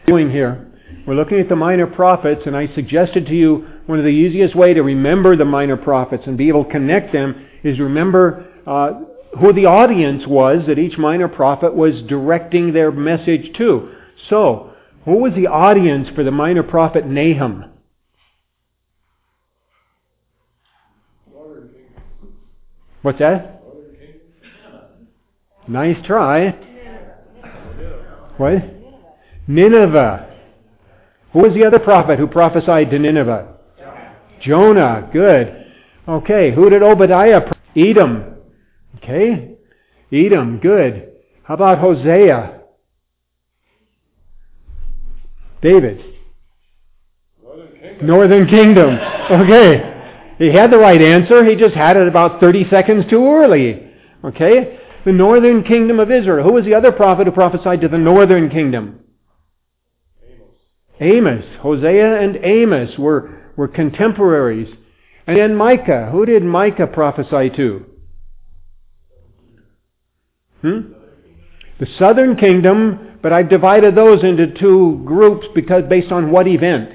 Doing here, we're looking at the minor prophets, and I suggested to you one of the easiest way to remember the minor prophets and be able to connect them is remember who the audience was that each minor prophet was directing their message to. So, who was the audience for the minor prophet Nahum? What's that? Nice try. What? Nineveh. Who was the other prophet who prophesied to Nineveh? Jonah. Good. Okay. Who did Obadiah? Edom. Okay. Edom. Good. How about Hosea? David. Northern Kingdom. Okay. He had the right answer. He just had it about 30 seconds too early. Okay. The northern kingdom of Israel. Who was the other prophet who prophesied to the northern kingdom? Amos. Hosea and Amos were contemporaries. And then Micah. Who did Micah prophesy to? The southern kingdom, but I've divided those into two groups because based on what event?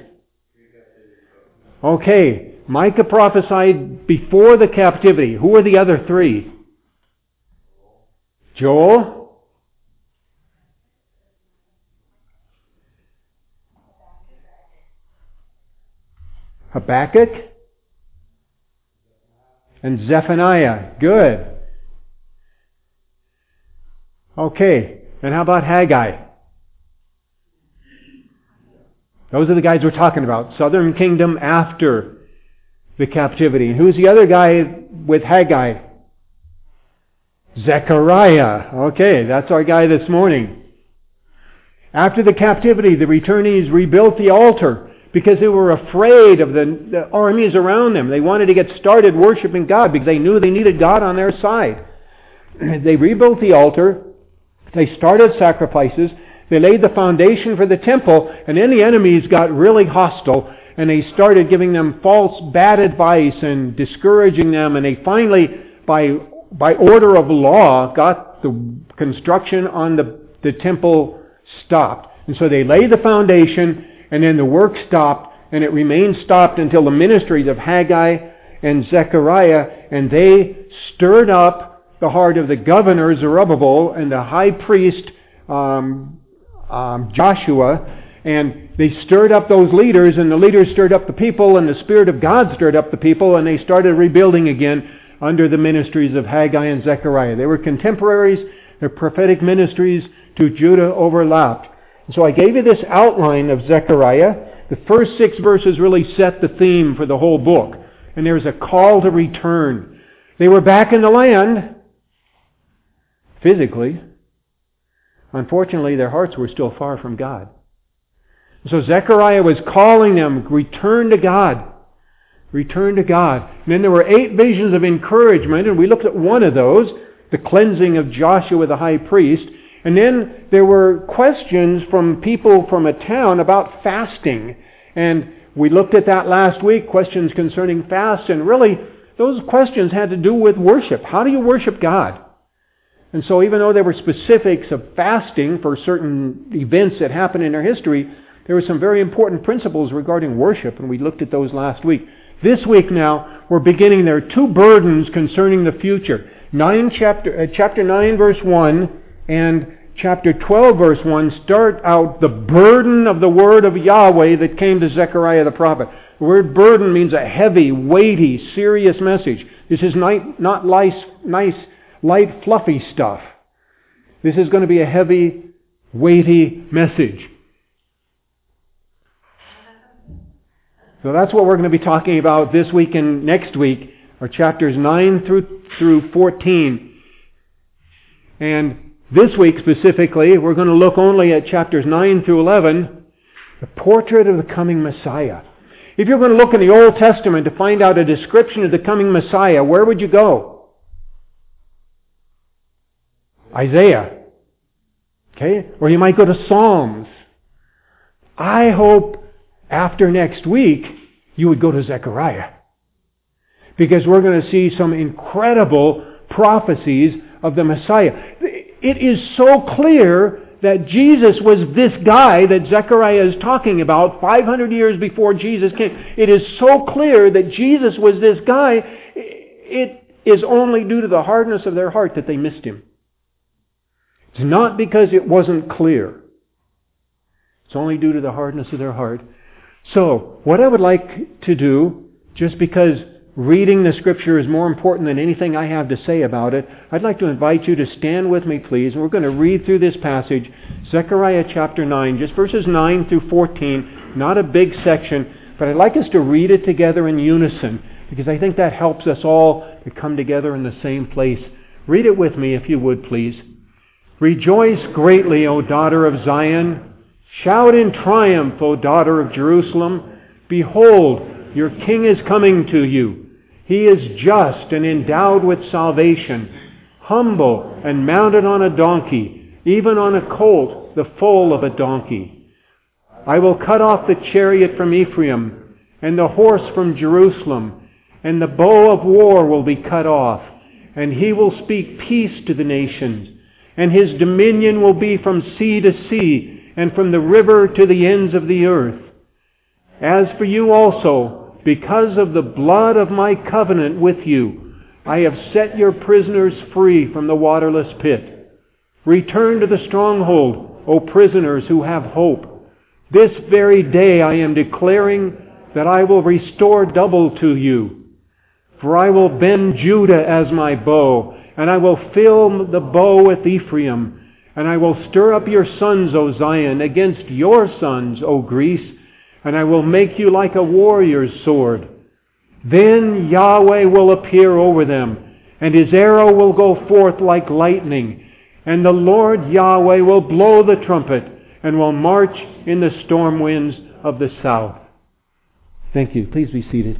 Okay. Micah prophesied before the captivity. Who were the other three? Joel? Habakkuk? And Zephaniah. Good. Okay. And how about Haggai? Those are the guys we're talking about. Southern kingdom after the captivity. And who's the other guy with Haggai? Zechariah. Okay, that's our guy this morning. After the captivity, the returnees rebuilt the altar because they were afraid of the armies around them. They wanted to get started worshiping God because they knew they needed God on their side. They rebuilt the altar. They started sacrifices. They laid the foundation for the temple, and then the enemies got really hostile, and they started giving them false, bad advice and discouraging them, and they finally, by order of law, got the construction on the temple stopped. And so they laid the foundation, and then the work stopped, and it remained stopped until the ministries of Haggai and Zechariah, and they stirred up the heart of the governor Zerubbabel and the high priest Joshua, and they stirred up those leaders, and the leaders stirred up the people, and the Spirit of God stirred up the people, and they started rebuilding again under the ministries of Haggai and Zechariah. They were contemporaries. Their prophetic ministries to Judah overlapped. And so I gave you this outline of Zechariah. The first 6 verses really set the theme for the whole book. And there's a call to return. They were back in the land, physically. Unfortunately, their hearts were still far from God. So Zechariah was calling them, return to God. Return to God. And then there were 8 visions of encouragement, and we looked at one of those, the cleansing of Joshua the high priest. And then there were questions from people from a town about fasting. And we looked at that last week, questions concerning fast. And really, those questions had to do with worship. How do you worship God? And so even though there were specifics of fasting for certain events that happened in their history, there were some very important principles regarding worship, and we looked at those last week. This week now, we're beginning. There are 2 burdens concerning the future. Chapter 9, verse 1, and chapter 12, verse 1 start out the burden of the word of Yahweh that came to Zechariah the prophet. The word burden means a heavy, weighty, serious message. This is not nice, light, fluffy stuff. This is going to be a heavy, weighty message. So that's what we're going to be talking about this week and next week, are chapters 9 through 14. And this week specifically, we're going to look only at chapters 9 through 11, the portrait of the coming Messiah. If you're going to look in the Old Testament to find out a description of the coming Messiah, where would you go? Isaiah. Okay? Or you might go to Psalms. I hope after next week you would go to Zechariah. Because we're going to see some incredible prophecies of the Messiah. It is so clear that Jesus was this guy that Zechariah is talking about 500 years before Jesus came. It is so clear that Jesus was this guy. It is only due to the hardness of their heart that they missed him. It's not because it wasn't clear. It's only due to the hardness of their heart. So, what I would like to do, just because reading the Scripture is more important than anything I have to say about it, I'd like to invite you to stand with me, please. We're going to read through this passage, Zechariah chapter 9, just verses 9 through 14. Not a big section, but I'd like us to read it together in unison, because I think that helps us all to come together in the same place. Read it with me, if you would, please. Rejoice greatly, O daughter of Zion. Shout in triumph, O daughter of Jerusalem. Behold, your king is coming to you. He is just and endowed with salvation, humble and mounted on a donkey, even on a colt, the foal of a donkey. I will cut off the chariot from Ephraim, and the horse from Jerusalem, and the bow of war will be cut off, and he will speak peace to the nations, and his dominion will be from sea to sea, and from the river to the ends of the earth. As for you also, because of the blood of my covenant with you, I have set your prisoners free from the waterless pit. Return to the stronghold, O prisoners who have hope. This very day I am declaring that I will restore double to you. For I will bend Judah as my bow, and I will fill the bow with Ephraim, and I will stir up your sons, O Zion, against your sons, O Greece, and I will make you like a warrior's sword. Then Yahweh will appear over them, and his arrow will go forth like lightning, and the Lord Yahweh will blow the trumpet, and will march in the storm winds of the south. Thank you. Please be seated.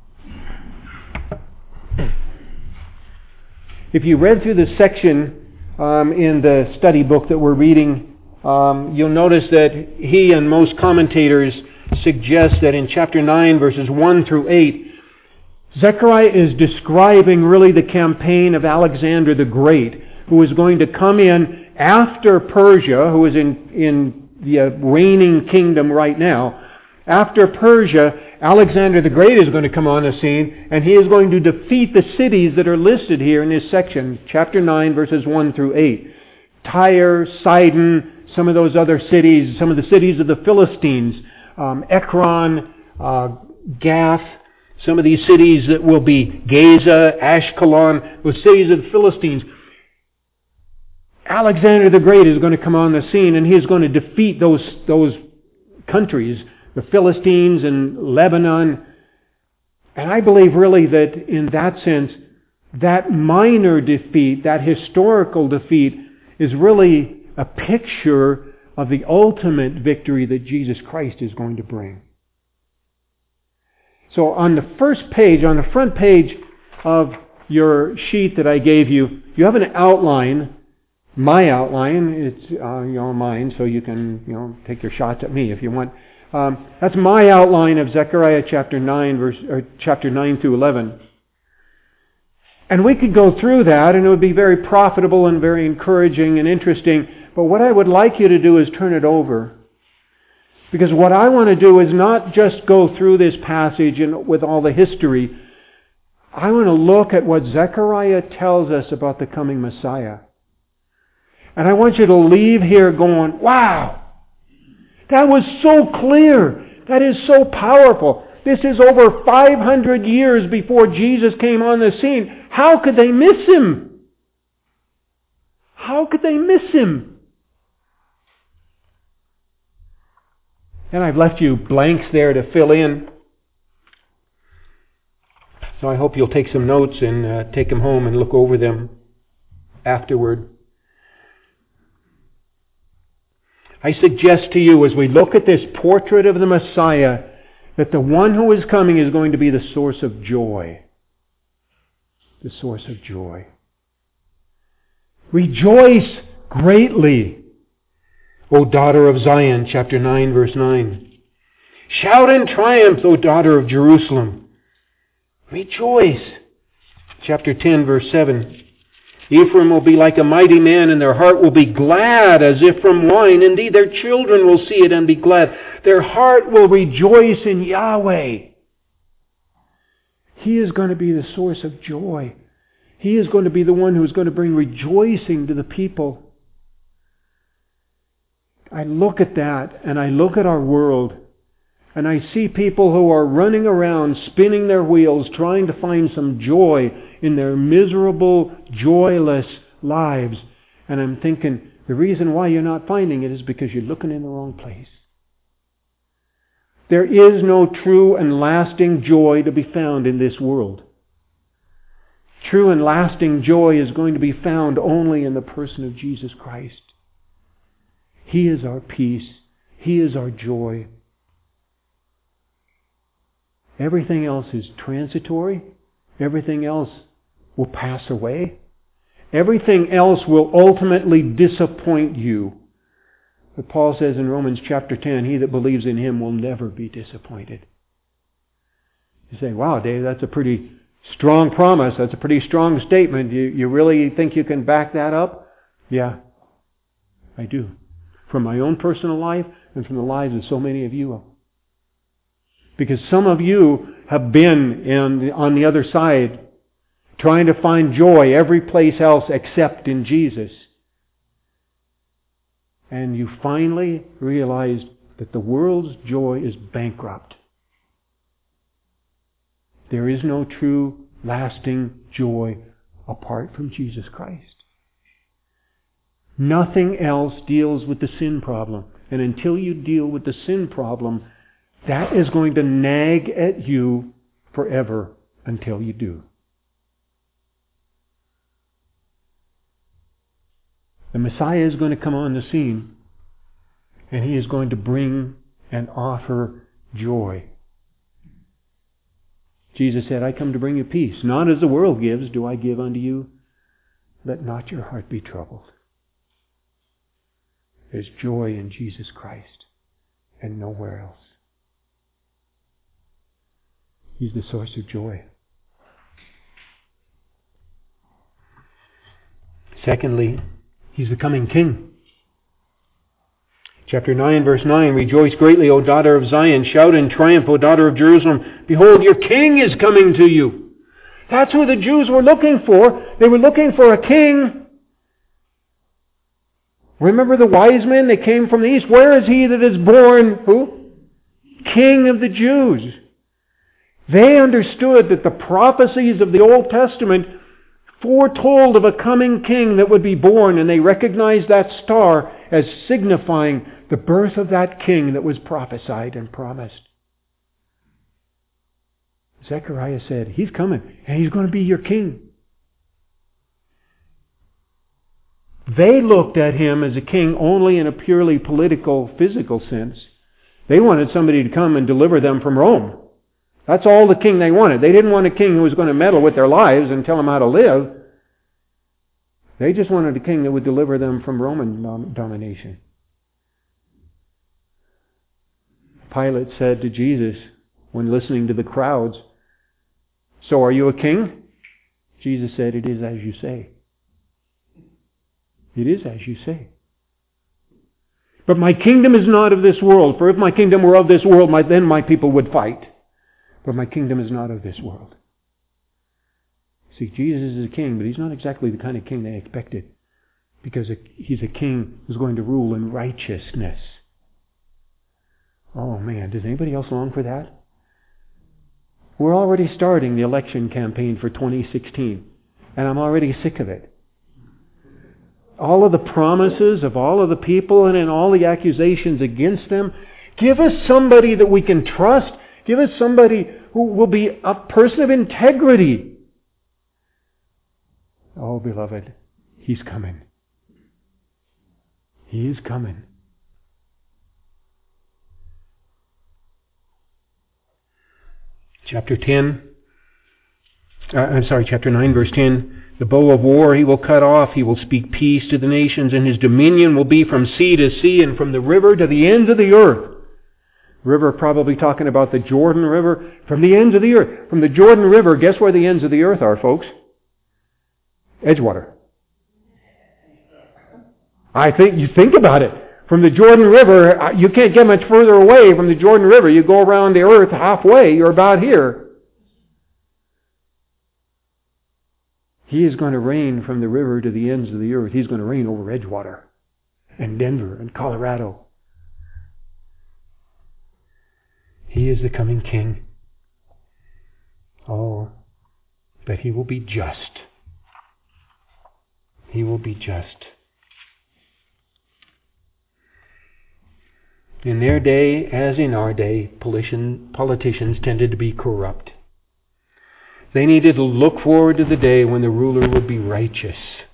If you read through the section in the study book that we're reading, you'll notice that he and most commentators suggest that in chapter 9, verses 1 through 8, Zechariah is describing really the campaign of Alexander the Great, who is going to come in after Persia, who is in the reigning kingdom right now. After Persia, Alexander the Great is going to come on the scene, and he is going to defeat the cities that are listed here in this section, chapter 9, verses 1 through 8. Tyre, Sidon, some of those other cities, some of the cities of the Philistines, Ekron, Gath, some of these cities that will be Gaza, Ashkelon, those cities of the Philistines. Alexander the Great is going to come on the scene, and he is going to defeat those countries, the Philistines and Lebanon. And I believe really that in that sense, that minor defeat, that historical defeat, is really a picture of the ultimate victory that Jesus Christ is going to bring. So on the first page, on the front page of your sheet that I gave you, you have an outline. My outline, it's mine, so you can take your shots at me if you want. That's my outline of Zechariah chapter 9, chapter 9 through 11. And we could go through that, and it would be very profitable and very encouraging and interesting. But what I would like you to do is turn it over. Because what I want to do is not just go through this passage and with all the history. I want to look at what Zechariah tells us about the coming Messiah. And I want you to leave here going, wow! That was so clear. That is so powerful. This is over 500 years before Jesus came on the scene. How could they miss him? How could they miss him? And I've left you blanks there to fill in. So I hope you'll take some notes and take them home and look over them afterward. I suggest to you, as we look at this portrait of the Messiah, that the one who is coming is going to be the source of joy. The source of joy. Rejoice greatly, O daughter of Zion, chapter 9, verse 9. Shout in triumph, O daughter of Jerusalem. Rejoice. Chapter 10, verse 7. Ephraim will be like a mighty man, and their heart will be glad as if from wine. Indeed, their children will see it and be glad. Their heart will rejoice in Yahweh. He is going to be the source of joy. He is going to be the one who is going to bring rejoicing to the people. I look at that, and I look at our world, and I see people who are running around, spinning their wheels, trying to find some joy in their miserable, joyless lives. And I'm thinking, the reason why you're not finding it is because you're looking in the wrong place. There is no true and lasting joy to be found in this world. True and lasting joy is going to be found only in the person of Jesus Christ. He is our peace. He is our joy. Everything else is transitory. Everything else will pass away. Everything else will ultimately disappoint you. But Paul says in Romans chapter 10, he that believes in Him will never be disappointed. You say, wow, Dave, that's a pretty strong promise. That's a pretty strong statement. You really think you can back that up? Yeah, I do. From my own personal life and from the lives of so many of you. Because some of you have been on the other side, trying to find joy every place else except in Jesus. And you finally realized that the world's joy is bankrupt. There is no true, lasting joy apart from Jesus Christ. Nothing else deals with the sin problem. And until you deal with the sin problem, that is going to nag at you forever until you do. The Messiah is going to come on the scene, and He is going to bring and offer joy. Jesus said, I come to bring you peace. Not as the world gives do I give unto you. Let not your heart be troubled. There's joy in Jesus Christ and nowhere else. He's the source of joy. Secondly, He's the coming King. Chapter 9, verse 9, Rejoice greatly, O daughter of Zion. Shout in triumph, O daughter of Jerusalem. Behold, your King is coming to you. That's who the Jews were looking for. They were looking for a king. Remember the wise men? They came from the east. Where is he that is born? Who? King of the Jews. They understood that the prophecies of the Old Testament foretold of a coming king that would be born, and they recognized that star as signifying the birth of that king that was prophesied and promised. Zechariah said, He's coming, and He's going to be your king. They looked at Him as a king only in a purely political, physical sense. They wanted somebody to come and deliver them from Rome. That's all the king they wanted. They didn't want a king who was going to meddle with their lives and tell them how to live. They just wanted a king that would deliver them from Roman domination. Pilate said to Jesus, when listening to the crowds, So are you a king? Jesus said, It is as you say. It is as you say. But my kingdom is not of this world. For if my kingdom were of this world, then my people would fight. But my kingdom is not of this world. See, Jesus is a king, but He's not exactly the kind of king they expected. Because He's a king who's going to rule in righteousness. Oh man, does anybody else long for that? We're already starting the election campaign for 2016. And I'm already sick of it. All of the promises of all of the people and all the accusations against them. Give us somebody that we can trust. Give us somebody who will be a person of integrity. Oh, beloved, He's coming. He is coming. Chapter 9, verse 10. The bow of war He will cut off. He will speak peace to the nations, and His dominion will be from sea to sea and from the river to the ends of the earth. River, probably talking about the Jordan River. From the ends of the earth. From the Jordan River, guess where the ends of the earth are, folks? Edgewater. You think about it. From the Jordan River, you can't get much further away from the Jordan River. You go around the earth halfway, you're about here. He is going to reign from the river to the ends of the earth. He's going to reign over Edgewater and Denver and Colorado. He is the coming King. Oh, but He will be just. He will be just. In their day, as in our day, politicians tended to be corrupt. They needed to look forward to the day when the ruler would be righteous.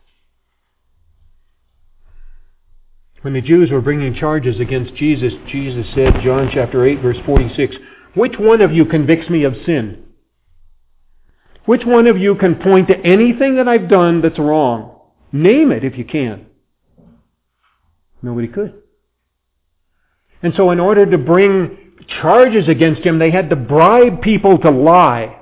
When the Jews were bringing charges against Jesus, Jesus said, John chapter 8, verse 46, "Which one of you convicts me of sin? Which one of you can point to anything that I've done that's wrong? Name it if you can." Nobody could. And so in order to bring charges against Him, they had to bribe people to lie.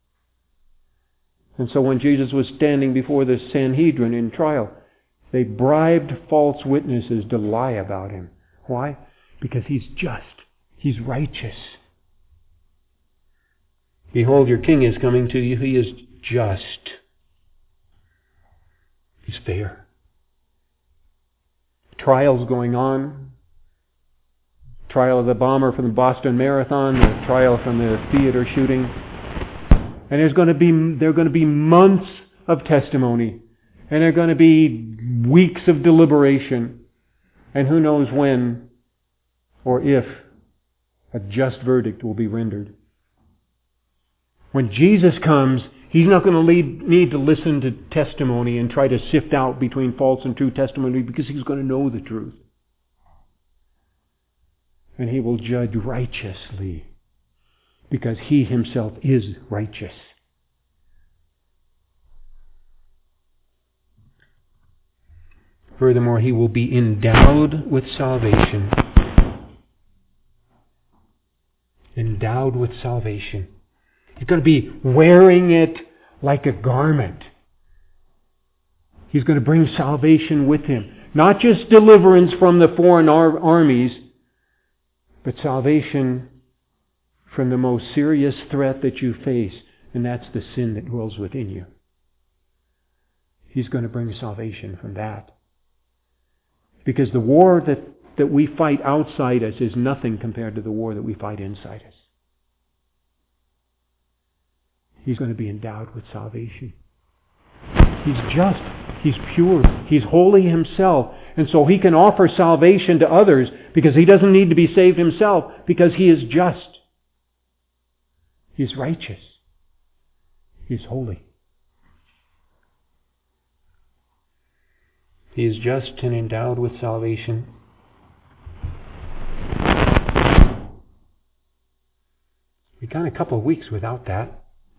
And so when Jesus was standing before the Sanhedrin in trial, they bribed false witnesses to lie about Him. Why? Because He's just. He's righteous. Behold, your King is coming to you. He is just. He's fair. Trials going on. Trial of the bomber from the Boston Marathon, the trial from the theater shooting. And there are going to be months of testimony. And there are going to be weeks of deliberation. And who knows when or if a just verdict will be rendered. When Jesus comes, He's not going to need to listen to testimony and try to sift out between false and true testimony, because He's going to know the truth. And He will judge righteously, because He Himself is righteous. Furthermore, He will be endowed with salvation. Endowed with salvation. He's going to be wearing it like a garment. He's going to bring salvation with Him. Not just deliverance from the foreign armies, but salvation from the most serious threat that you face, and that's the sin that dwells within you. He's going to bring salvation from that. Because the war that we fight outside us is nothing compared to the war that we fight inside us. He's going to be endowed with salvation. He's just. He's pure. He's holy Himself. And so He can offer salvation to others because He doesn't need to be saved Himself, because He is just. He's righteous. He's holy. He is just and endowed with salvation. We've gone a couple of weeks without that.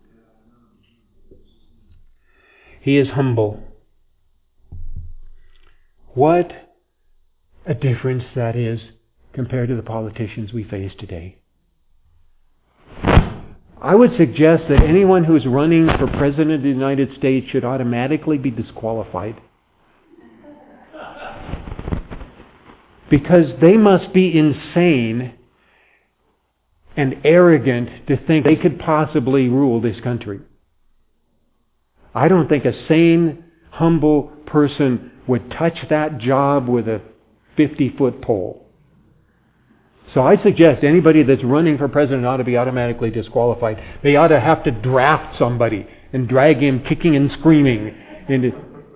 He is humble. What a difference that is compared to the politicians we face today. I would suggest that anyone who is running for President of the United States should automatically be disqualified. Because they must be insane and arrogant to think they could possibly rule this country. I don't think a sane, humble person would touch that job with a 50-foot pole. So I suggest anybody that's running for president ought to be automatically disqualified. They ought to have to draft somebody and drag him kicking and screaming into...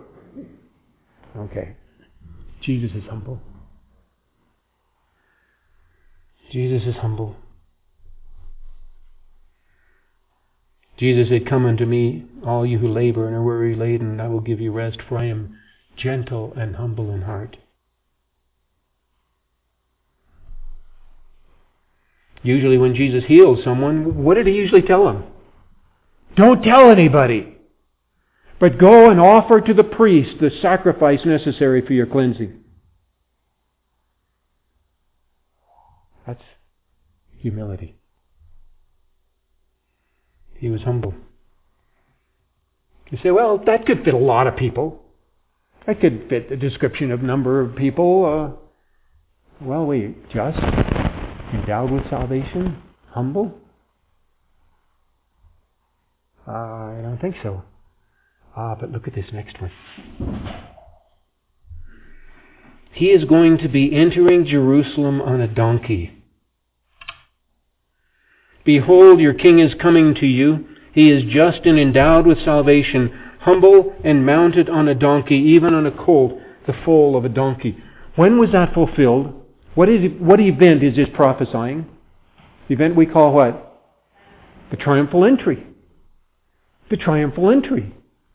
Okay. Jesus is humble. Jesus is humble. Jesus said, "Come unto me, all you who labor and are weary laden, and I will give you rest, for I am gentle and humble in heart." Usually when Jesus heals someone, what did He usually tell them? Don't tell anybody, but go and offer to the priest the sacrifice necessary for your cleansing. That's humility. He was humble. You say, well, that could fit a lot of people. That could fit the description of number of people. Just, endowed with salvation, humble? I don't think so. But look at this next one. He is going to be entering Jerusalem on a donkey. Behold, your king is coming to you. He is just and endowed with salvation, humble and mounted on a donkey, even on a colt, the foal of a donkey. When was that fulfilled? What event is this prophesying? The event we call what? The triumphal entry. The triumphal entry.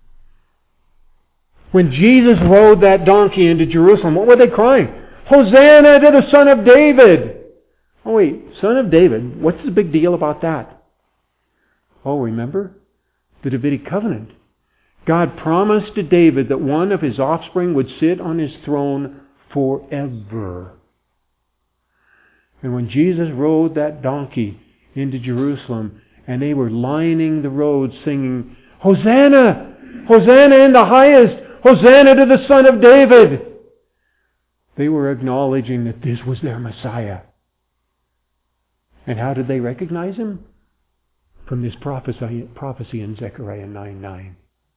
When Jesus rode that donkey into Jerusalem, what were they crying? Hosanna to the Son of David! Oh wait, Son of David, what's the big deal about that? Oh, remember? The Davidic covenant. God promised to David that one of his offspring would sit on his throne forever. And when Jesus rode that donkey into Jerusalem, and they were lining the road singing, Hosanna! Hosanna in the highest! Hosanna to the Son of David! They were acknowledging that this was their Messiah. And how did they recognize him? From this prophecy in Zechariah 9:9.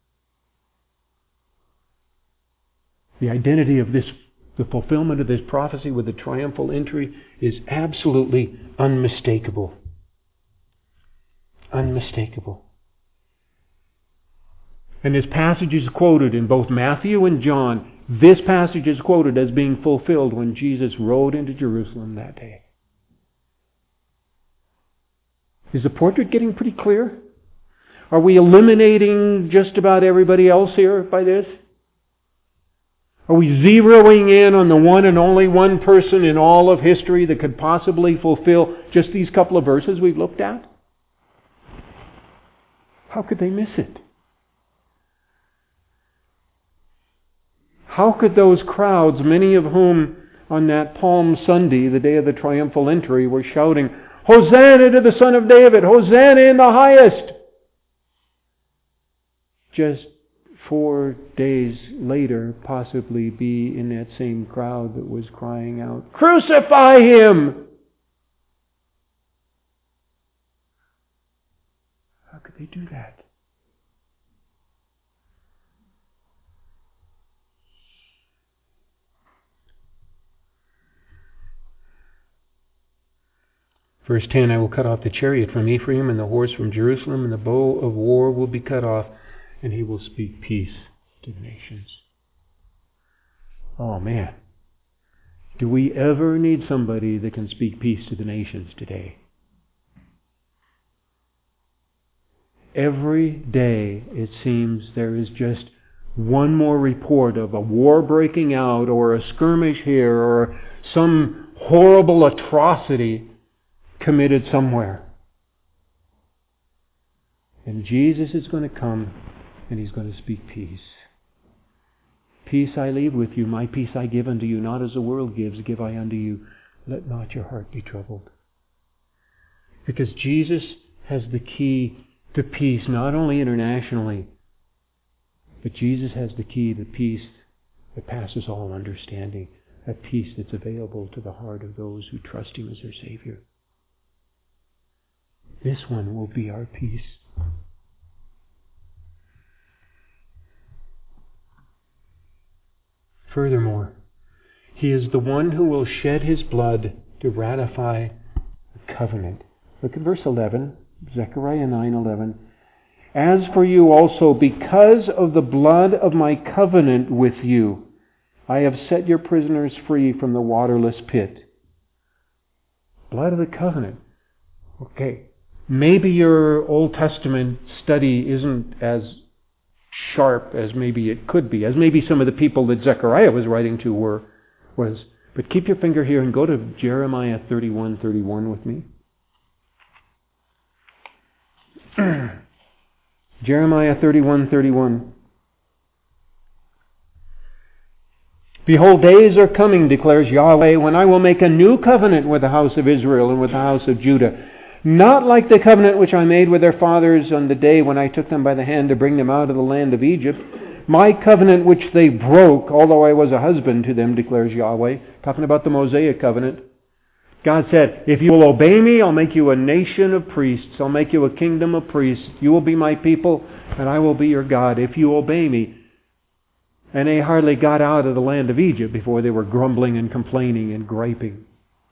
The identity of this, the fulfillment of this prophecy with the triumphal entry is absolutely unmistakable. Unmistakable. And this passage is quoted in both Matthew and John. This passage is quoted as being fulfilled when Jesus rode into Jerusalem that day. Is the portrait getting pretty clear? Are we eliminating just about everybody else here by this? Are we zeroing in on the one and only one person in all of history that could possibly fulfill just these couple of verses we've looked at? How could they miss it? How could those crowds, many of whom on that Palm Sunday, the day of the triumphal entry, were shouting, Hosanna to the Son of David! Hosanna in the highest! Just 4 days later, possibly be in that same crowd that was crying out, Crucify him! How could they do that? Verse 10, I will cut off the chariot from Ephraim and the horse from Jerusalem, and the bow of war will be cut off, and he will speak peace to the nations. Oh man, do we ever need somebody that can speak peace to the nations today? Every day it seems there is just one more report of a war breaking out, or a skirmish here, or some horrible atrocity committed somewhere. And Jesus is going to come and he's going to speak peace. Peace I leave with you, my peace I give unto you, not as the world gives, give I unto you. Let not your heart be troubled. Because Jesus has the key to peace, not only internationally, but Jesus has the key to peace that passes all understanding, a peace that's available to the heart of those who trust him as their Savior. This one will be our peace. Furthermore, he is the one who will shed his blood to ratify the covenant. Look at verse 11, Zechariah 9:11. As for you also, because of the blood of my covenant with you, I have set your prisoners free from the waterless pit. Blood of the covenant. Okay. Maybe your Old Testament study isn't as sharp as maybe it could be, as maybe some of the people that Zechariah was writing to was. But keep your finger here and go to Jeremiah 31:31 with me. Jeremiah 31:31. Behold, days are coming, declares Yahweh, when I will make a new covenant with the house of Israel and with the house of Judah. Not like the covenant which I made with their fathers on the day when I took them by the hand to bring them out of the land of Egypt, my covenant which they broke, although I was a husband to them, declares Yahweh. Talking about the Mosaic covenant. God said, if you will obey me, I'll make you a nation of priests. I'll make you a kingdom of priests. You will be my people, and I will be your God if you obey me. And they hardly got out of the land of Egypt before they were grumbling and complaining and griping.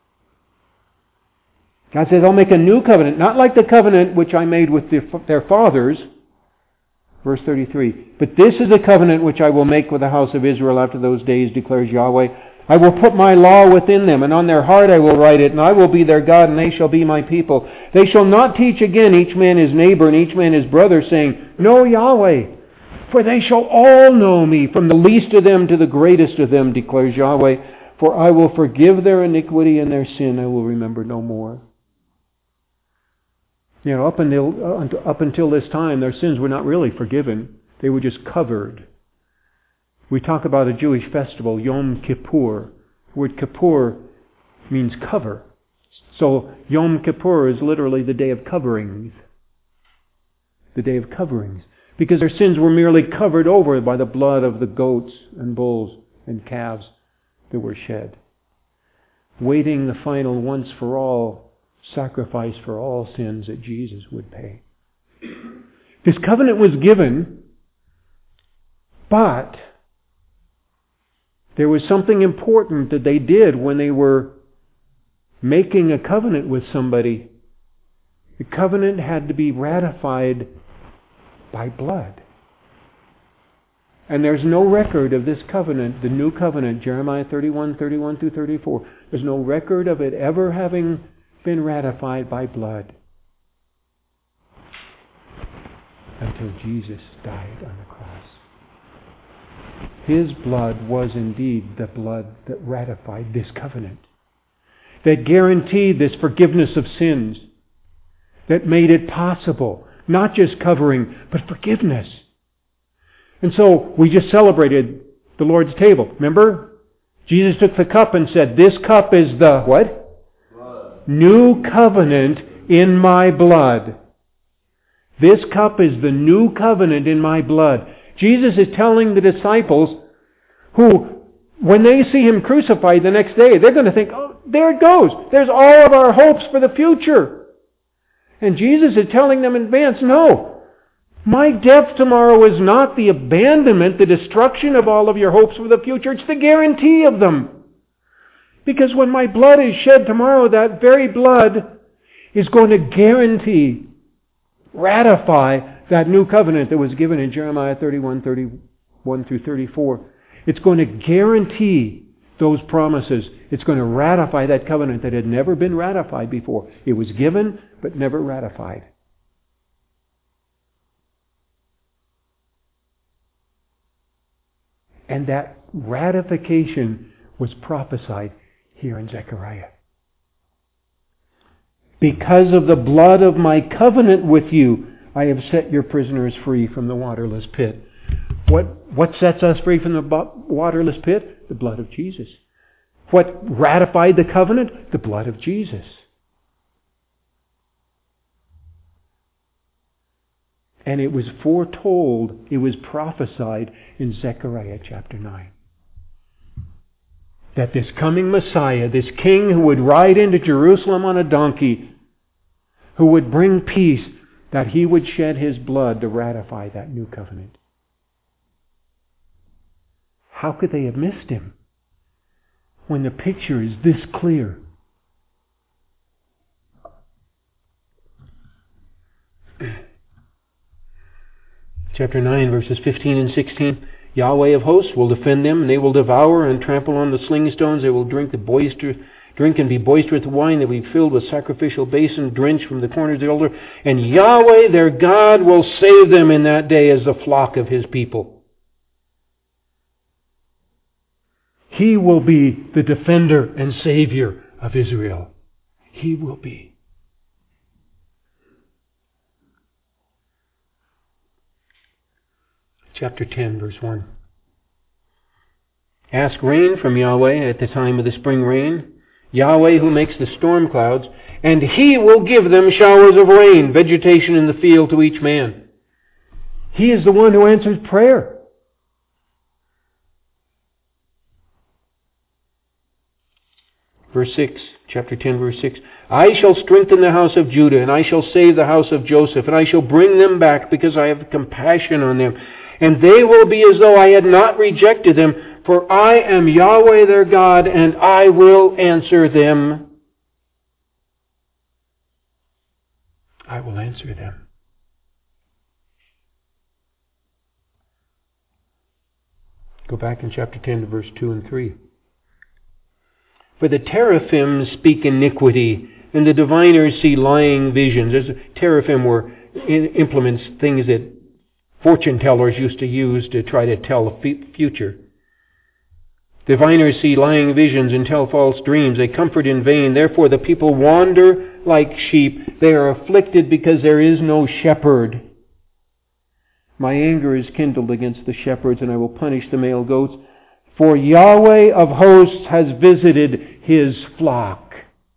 God says, I'll make a new covenant, not like the covenant which I made with their fathers. Verse 33, but this is the covenant which I will make with the house of Israel after those days, declares Yahweh. I will put my law within them, and on their heart I will write it, and I will be their God, and they shall be my people. They shall not teach again each man his neighbor and each man his brother, saying, Know Yahweh, for they shall all know me, from the least of them to the greatest of them, declares Yahweh. For I will forgive their iniquity and their sin I will remember no more. You know, up until this time, their sins were not really forgiven. They were just covered. We talk about a Jewish festival, Yom Kippur. The word Kippur means cover. So Yom Kippur is literally the day of coverings. The day of coverings. Because their sins were merely covered over by the blood of the goats and bulls and calves that were shed. Waiting the final once for all sacrifice for all sins that Jesus would pay. This covenant was given, but there was something important that they did when they were making a covenant with somebody. The covenant had to be ratified by blood. And there's no record of this covenant, the new covenant, Jeremiah 31 through 34. There's no record of it ever having been ratified by blood until Jesus died on the cross. His blood was indeed the blood that ratified this covenant, that guaranteed this forgiveness of sins, that made it possible, not just covering, but forgiveness. And so we just celebrated the Lord's table. Remember? Jesus took the cup and said, this cup is the what? New covenant in my blood. This cup is the new covenant in my blood. Jesus is telling the disciples who, when they see Him crucified the next day, they're going to think, oh, there it goes. There's all of our hopes for the future. And Jesus is telling them in advance, no, my death tomorrow is not the abandonment, the destruction of all of your hopes for the future. It's the guarantee of them. Because when my blood is shed tomorrow, that very blood is going to guarantee, ratify that new covenant that was given in Jeremiah 31 through 34. It's going to guarantee those promises. It's going to ratify that covenant that had never been ratified before. It was given, but never ratified. And that ratification was prophesied here in Zechariah. Because of the blood of my covenant with you, I have set your prisoners free from the waterless pit. What sets us free from the waterless pit? The blood of Jesus. What ratified the covenant? The blood of Jesus. And it was foretold, it was prophesied in Zechariah chapter 9. That this coming Messiah, this King who would ride into Jerusalem on a donkey, who would bring peace, that He would shed His blood to ratify that new covenant. How could they have missed Him when the picture is this clear? Chapter 9, verses 15 and 16. Yahweh of hosts will defend them, and they will devour and trample on the sling stones. They will drink and be boisterous with wine. They will be filled with sacrificial basin, drenched from the corners of the altar. And Yahweh, their God, will save them in that day as the flock of His people. He will be the defender and Savior of Israel. He will be. Chapter 10, verse 1. Ask rain from Yahweh at the time of the spring rain, Yahweh who makes the storm clouds, and He will give them showers of rain, vegetation in the field to each man. He is the one who answers prayer. Verse 6, chapter 10, verse 6. I shall strengthen the house of Judah, and I shall save the house of Joseph, and I shall bring them back, because I have compassion on them. And they will be as though I had not rejected them, for I am Yahweh their God, and I will answer them. I will answer them. Go back in chapter 10 to verse 2 and 3. For the teraphim speak iniquity, and the diviners see lying visions. Teraphim were implements, things that fortune tellers used to use to try to tell the future. Diviners see lying visions and tell false dreams. They comfort in vain. Therefore the people wander like sheep. They are afflicted because there is no shepherd. My anger is kindled against the shepherds, and I will punish the male goats. For Yahweh of hosts has visited His flock,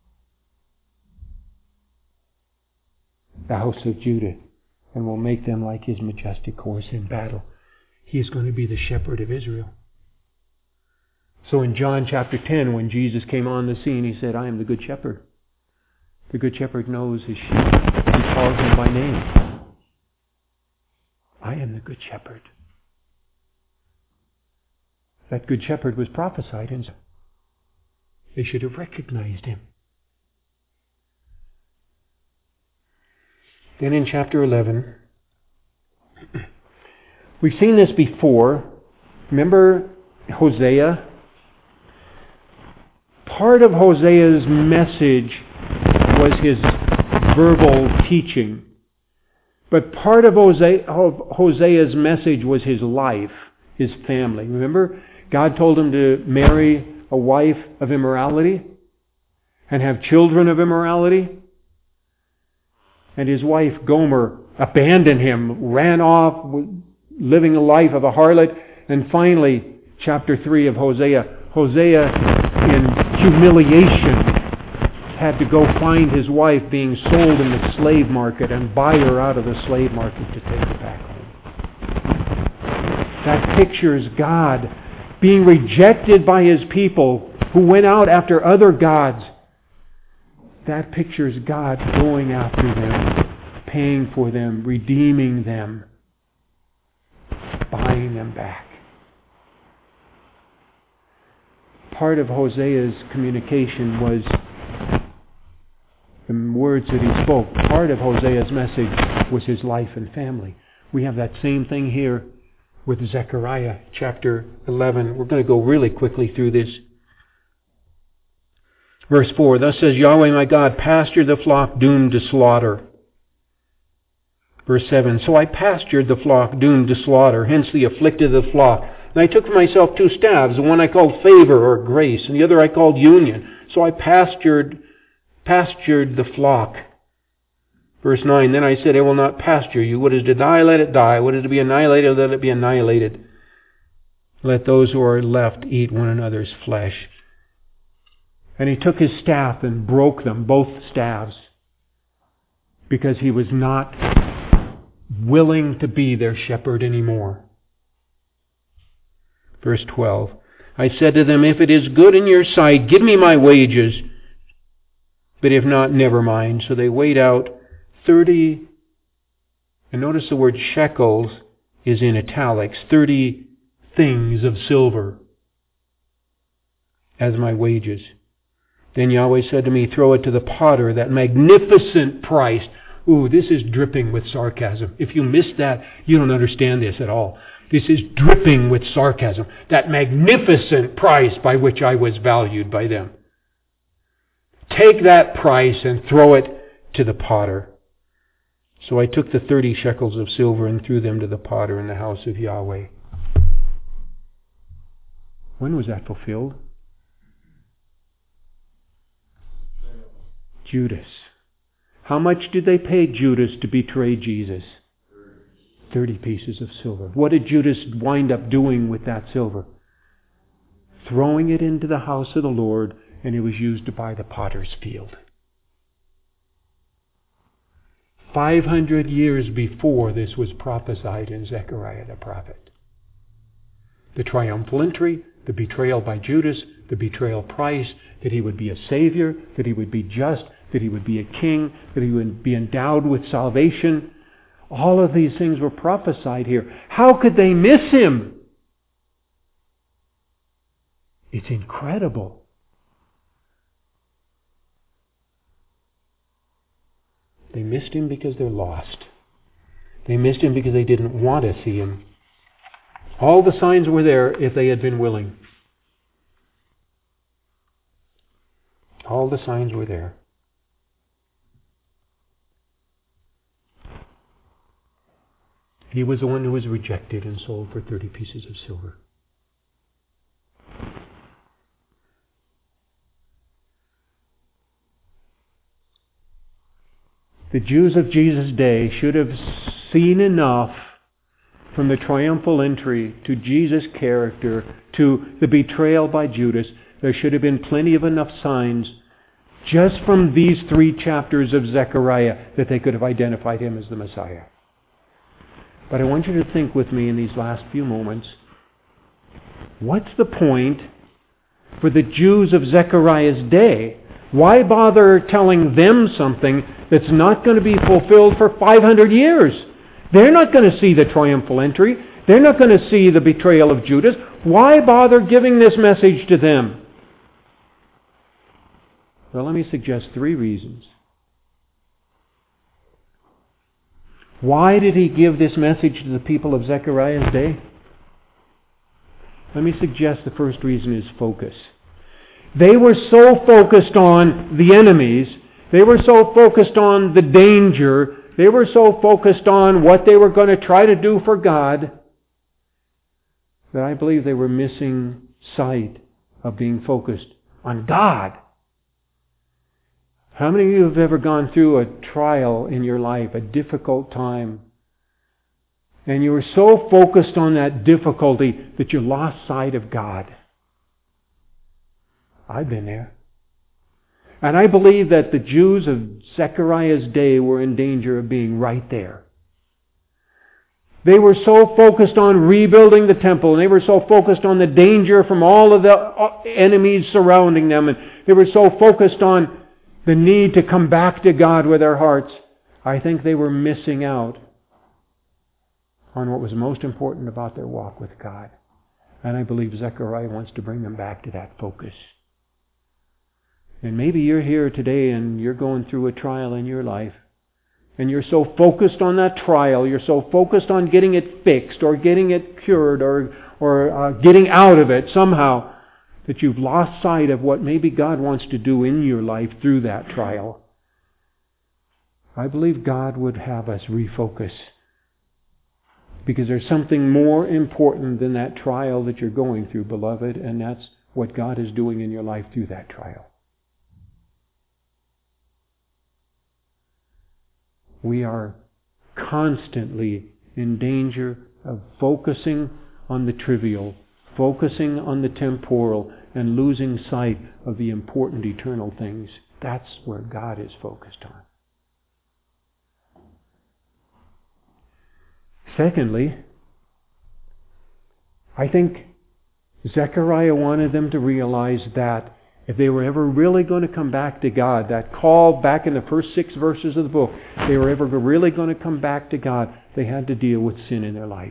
the house of Judah, and will make them like His majestic horse in battle. He is going to be the shepherd of Israel. So in John chapter 10, when Jesus came on the scene, He said, I am the good shepherd. The good shepherd knows his sheep. He calls them by name. I am the good shepherd. That good shepherd was prophesied, and they should have recognized Him. Then in chapter 11, we've seen this before. Remember Hosea? Part of Hosea's message was his verbal teaching. But part of Hosea's message was his life, his family. Remember, God told him to marry a wife of immorality and have children of immorality. And his wife Gomer abandoned him, ran off, living a life of a harlot. And finally, chapter 3 of Hosea, in humiliation, had to go find his wife being sold in the slave market and buy her out of the slave market to take her back home. That pictures God being rejected by His people who went out after other gods. That pictures God going after them, paying for them, redeeming them, buying them back. Part of Hosea's communication was the words that he spoke. Part of Hosea's message was his life and family. We have that same thing here with Zechariah chapter 11. We're going to go really quickly through this. Verse 4, Thus says Yahweh my God, pasture the flock doomed to slaughter. Verse 7, So I pastured the flock doomed to slaughter, hence the afflicted of the flock. And I took for myself 2 staffs, the one I called favor or grace, and the other I called union. So I pastured the flock. Verse 9, Then I said, I will not pasture you. What is to die, let it die. What is to be annihilated, let it be annihilated. Let those who are left eat one another's flesh. And he took his staff and broke them, both staffs, because he was not willing to be their shepherd anymore. Verse 12, I said to them, If it is good in your sight, give me my wages. But if not, never mind. So they weighed out 30, and notice the word shekels is in italics, 30 things of silver as my wages. Then Yahweh said to me, Throw it to the potter, that magnificent price. Ooh, this is dripping with sarcasm. If you missed that, you don't understand this at all. This is dripping with sarcasm. That magnificent price by which I was valued by them. Take that price and throw it to the potter. So I took the 30 shekels of silver and threw them to the potter in the house of Yahweh. When was that fulfilled? Judas. How much did they pay Judas to betray Jesus? 30 pieces of silver. What did Judas wind up doing with that silver? Throwing it into the house of the Lord, and it was used to buy the potter's field. 500 years before this was prophesied in Zechariah the prophet. The triumphal entry, the betrayal by Judas, the betrayal price, that he would be a Savior, that he would be just, that he would be a king, that he would be endowed with salvation. All of these things were prophesied here. How could they miss him? It's incredible. They missed him because they're lost. They missed him because they didn't want to see him. All the signs were there if they had been willing. All the signs were there. He was the one who was rejected and sold for 30 pieces of silver. The Jews of Jesus' day should have seen enough from the triumphal entry to Jesus' character to the betrayal by Judas. There should have been plenty of enough signs just from these 3 chapters of Zechariah that they could have identified him as the Messiah. But I want you to think with me in these last few moments, what's the point for the Jews of Zechariah's day? Why bother telling them something that's not going to be fulfilled for 500 years? They're not going to see the triumphal entry. They're not going to see the betrayal of Judas. Why bother giving this message to them? Well, let me suggest 3 reasons. Why did he give this message to the people of Zechariah's day? Let me suggest the first reason is focus. They were so focused on the enemies, they were so focused on the danger, they were so focused on what they were going to try to do for God, that I believe they were missing sight of being focused on God. How many of you have ever gone through a trial in your life, a difficult time, and you were so focused on that difficulty that you lost sight of God? I've been there. And I believe that the Jews of Zechariah's day were in danger of being right there. They were so focused on rebuilding the temple, and they were so focused on the danger from all of the enemies surrounding them, and they were so focused on the need to come back to God with their hearts. I think they were missing out on what was most important about their walk with God. And I believe Zechariah wants to bring them back to that focus. And maybe you're here today and you're going through a trial in your life. And you're so focused on that trial, you're so focused on getting it fixed or getting it cured or getting out of it somehow, that you've lost sight of what maybe God wants to do in your life through that trial. I believe God would have us refocus. Because there's something more important than that trial that you're going through, beloved, and that's what God is doing in your life through that trial. We are constantly in danger of focusing on the trivial, focusing on the temporal, and losing sight of the important eternal things. That's where God is focused on. Secondly, I think Zechariah wanted them to realize that if they were ever really going to come back to God, that call back in the first 6 verses of the book, if they were ever really going to come back to God, they had to deal with sin in their life.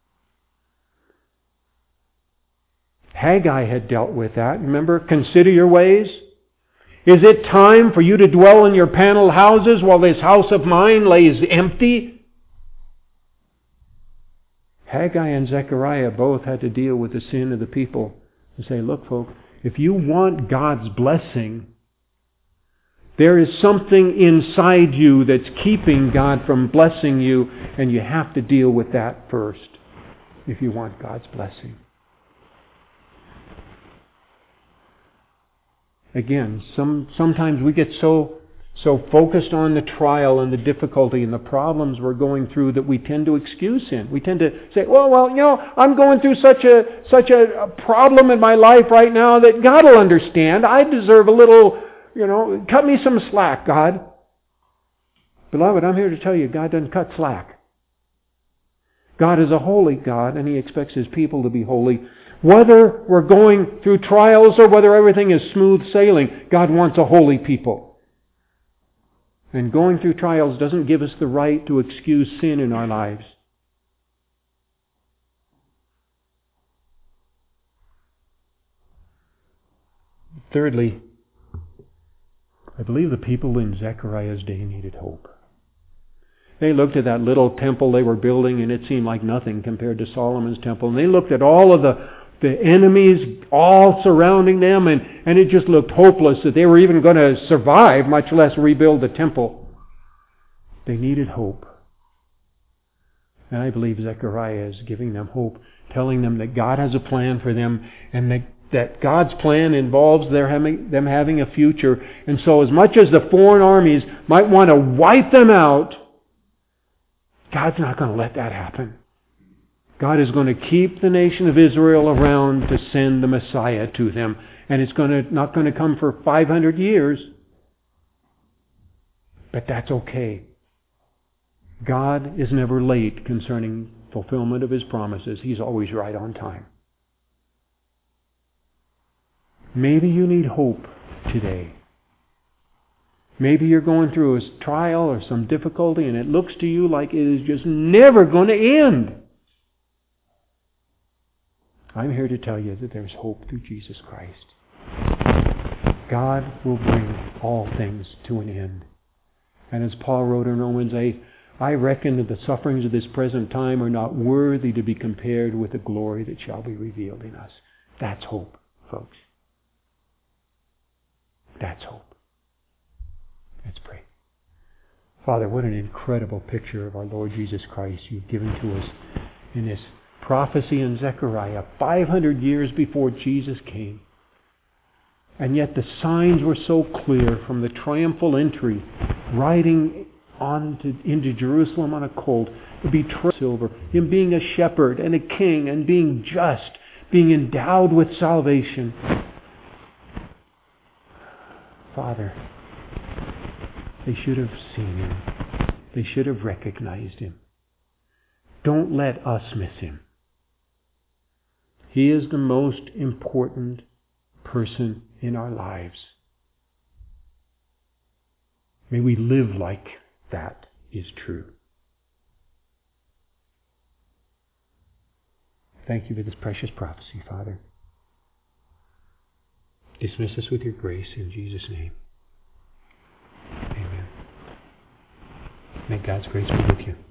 Haggai had dealt with that. Remember, consider your ways. Is it time for you to dwell in your paneled houses while this house of mine lays empty? Haggai and Zechariah both had to deal with the sin of the people and say, look, folks, if you want God's blessing, there is something inside you that's keeping God from blessing you, and you have to deal with that first if you want God's blessing. Again, sometimes we get so focused on the trial and the difficulty and the problems we're going through that we tend to excuse sin. We tend to say, well, I'm going through such a problem in my life right now that God will understand. I deserve a little, cut me some slack, God. Beloved, I'm here to tell you, God doesn't cut slack. God is a holy God, and He expects His people to be holy. Whether we're going through trials or whether everything is smooth sailing, God wants a holy people. And going through trials doesn't give us the right to excuse sin in our lives. Thirdly, I believe the people in Zechariah's day needed hope. They looked at that little temple they were building, and it seemed like nothing compared to Solomon's temple. And they looked at all of the enemies all surrounding them, and it just looked hopeless that they were even going to survive, much less rebuild the temple. They needed hope. And I believe Zechariah is giving them hope, telling them that God has a plan for them, and that God's plan involves them having a future. And so as much as the foreign armies might want to wipe them out, God's not going to let that happen. God is going to keep the nation of Israel around to send the Messiah to them. And it's not going to come for 500 years. But that's okay. God is never late concerning fulfillment of His promises. He's always right on time. Maybe you need hope today. Maybe you're going through a trial or some difficulty and it looks to you like it is just never going to end. I'm here to tell you that there's hope through Jesus Christ. God will bring all things to an end. And as Paul wrote in Romans 8, I reckon that the sufferings of this present time are not worthy to be compared with the glory that shall be revealed in us. That's hope, folks. That's hope. Let's pray. Father, what an incredible picture of our Lord Jesus Christ you've given to us in this prophecy in Zechariah 500 years before Jesus came. And yet the signs were so clear from the triumphal entry, riding into Jerusalem on a colt, the betrayal of silver, Him being a shepherd and a king and being just, being endowed with salvation. Father, they should have seen Him. They should have recognized Him. Don't let us miss Him. He is the most important person in our lives. May we live like that is true. Thank you for this precious prophecy, Father. Dismiss us with your grace in Jesus' name. Amen. May God's grace be with you.